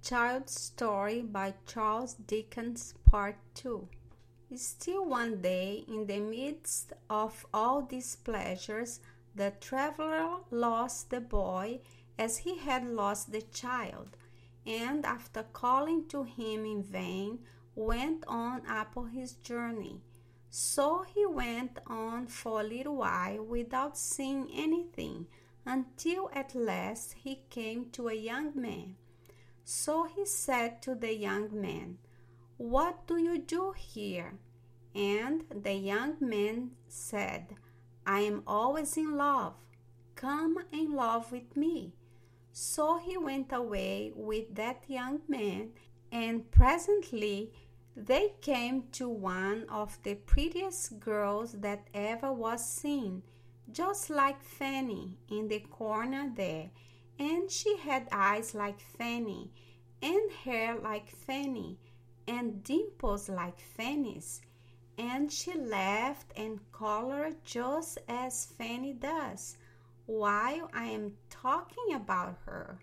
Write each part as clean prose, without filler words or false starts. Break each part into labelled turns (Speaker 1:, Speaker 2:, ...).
Speaker 1: Child's Story by Charles Dickens, Part 2. Still one day, in the midst of all these pleasures, the traveler lost the boy as he had lost the child, and after calling to him in vain, went on upon his journey. So he went on for a little while without seeing anything, until at last he came to a young man. So he said to the young man, "What do you do here?" And the young man said, "I am always in love. Come in love with me." So he went away with that young man, and presently they came to one of the prettiest girls that ever was seen, just like Fanny in the corner there, and she had eyes like Fanny, and hair like Fanny, and dimples like Fanny's, and she laughed and colored just as Fanny does, while I am talking about her.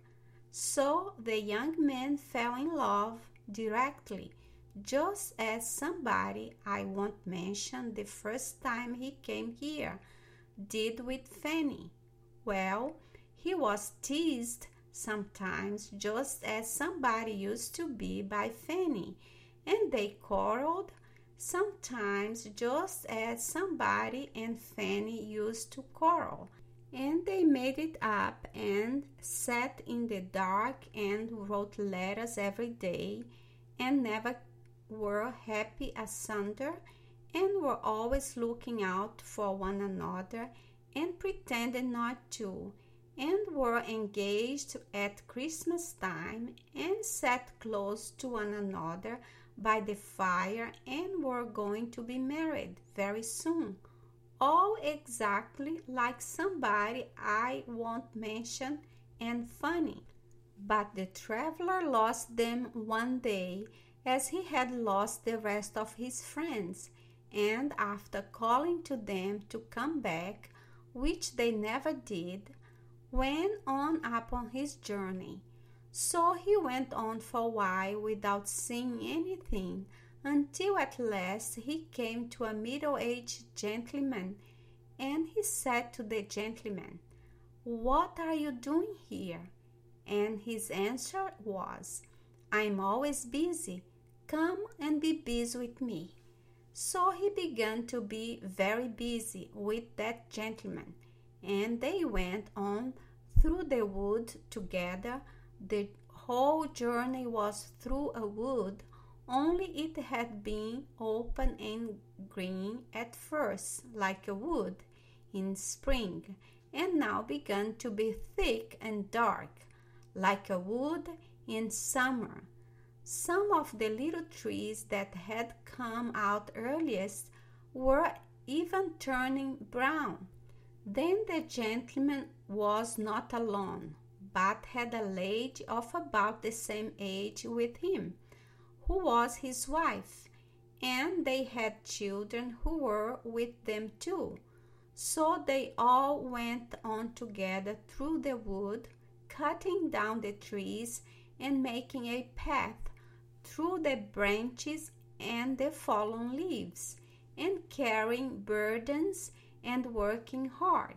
Speaker 1: So the young man fell in love directly, just as somebody I won't mention the first time he came here did with Fanny. Well, he was teased sometimes just as somebody used to be by Fanny, and they quarreled sometimes just as somebody and Fanny used to quarrel, and they made it up and sat in the dark and wrote letters every day and never were happy asunder, and were always looking out for one another and pretended not to, and were engaged at Christmas time and sat close to one another by the fire and were going to be married very soon, all exactly like somebody I won't mention and funny. But the traveler lost them one day as he had lost the rest of his friends, and after calling to them to come back, which they never did, went on upon his journey. So he went on for a while without seeing anything, until at last he came to a middle-aged gentleman, and he said to the gentleman, "What are you doing here?" And his answer was, "I am always busy. Come and be busy with me." So he began to be very busy with that gentleman, and they went on through the wood together. The whole journey was through a wood, only it had been open and green at first, like a wood in spring, and now began to be thick and dark, like a wood in summer. Some of the little trees that had come out earliest were even turning brown. Then the gentleman was not alone, but had a lady of about the same age with him, who was his wife, and they had children who were with them too. So they all went on together through the wood, cutting down the trees and making a path through the branches and the fallen leaves, and carrying burdens and working hard.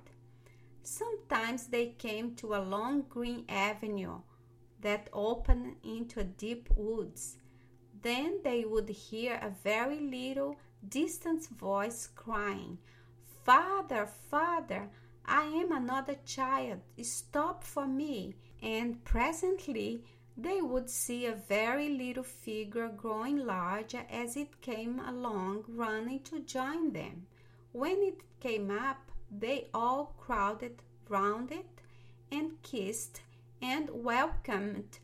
Speaker 1: Sometimes they came to a long green avenue that opened into deep woods. Then they would hear a very little distant voice crying, "Father, Father, I am another child, stop for me." And presently they would see a very little figure growing larger as it came along, running to join them. When it came up, they all crowded round it and kissed and welcomed,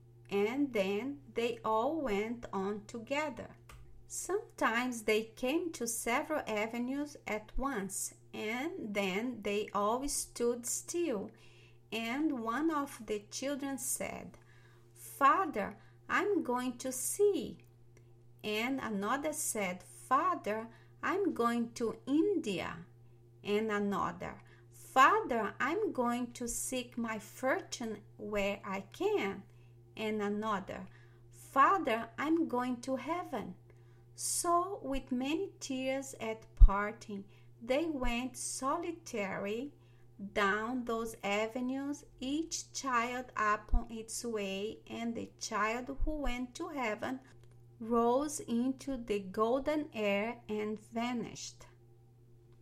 Speaker 1: and then they all went on together. Sometimes they came to several avenues at once, and then they all stood still, and one of the children said, "Father, I'm going to see." And another said, "Father, I'm going to India." And another, "Father, I'm going to seek my fortune where I can." and another, "Father, I'm going to heaven." So, with many tears at parting, they went solitary down those avenues, each child upon its way, and the child who went to heaven rose into the golden air and vanished.